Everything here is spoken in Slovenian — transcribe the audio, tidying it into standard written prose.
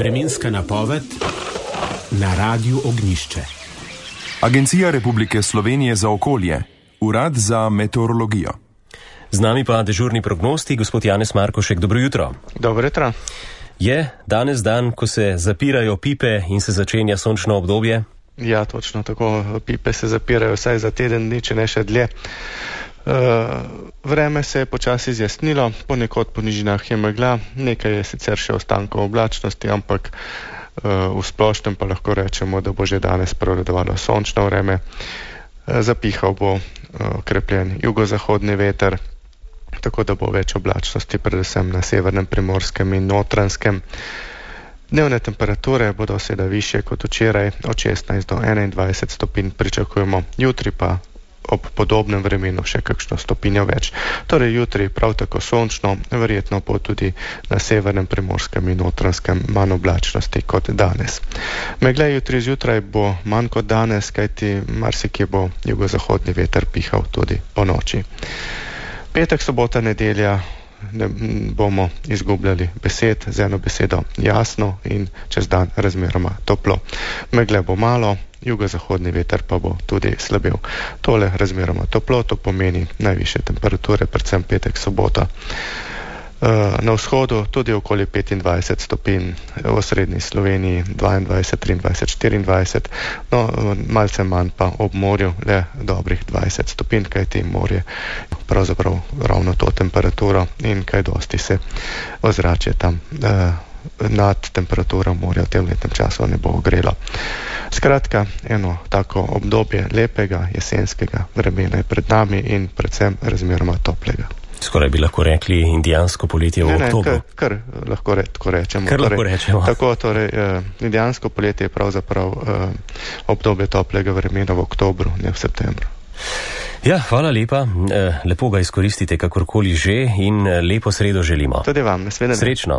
Vremenska napoved na Radiu Ognjišče. Agencija Republike Slovenije za okolje, Urad za meteorologijo. Z nami pa dežurni prognosti, gospod Janez Markošek. Dobro jutro. Dobro jutro. Je danes dan, ko se zapirajo pipe in se začenja sončno obdobje? Ja, točno tako. Pipe se zapirajo vsaj za teden dni, če ne še dlje. Vreme se je počasi zjasnilo, ponekod po nižinah je megla, nekaj je sicer še ostankov oblačnosti, ampak v splošnem pa lahko rečemo, da bo že danes prevladovalo sončno vreme. Zapihal bo okrepljen jugozahodni veter, tako da bo več oblačnosti, predvsem na severnem Primorskem in Notranjskem. Dnevne temperature bodo seveda višje kot včeraj, od 16 do 21 stopinj pričakujemo, jutri pa ob podobnem vremenu še kakšno stopinjo več. Torej jutri prav tako sončno, verjetno bo tudi na severnem Primorskem in Notranjskem manj oblačnosti kot danes. Megle jutri zjutraj bo manj kot danes, kajti marsikje bo jugozahodni veter pihal tudi po noči. Petek, sobota, nedelja ne bomo izgubljali besed, z eno besedo jasno in čez dan razmeroma toplo. Megle bo malo, jugozahodni veter pa bo tudi slabel. Tole razmeroma toplo, to pomeni najvišje temperature, predvsem petek, sobota. Na vzhodu tudi okoli 25 stopinj, v osrednji Sloveniji 22, 23, 24, no malce manj pa ob morju, le dobrih 20 stopinj, kajti morje pravzaprav ravno to temperaturo in kaj dosti se ozračje tam nad temperaturo morja v tem letnem času ne bo ogrelo. Skratka, eno tako obdobje lepega jesenskega vremena je pred nami in predvsem razmeroma toplega. Skoraj bi lahko rekli indijansko poletje v oktobru. Kar lahko rečemo. Tako, torej, indijansko poletje je pravzaprav obdobje toplega vremena v oktobru, ne v septembru. Ja, hvala lepa. Lepo ga izkoristite kakorkoli že in lepo sredo želimo. Tudi vam, naslednje. Srečno.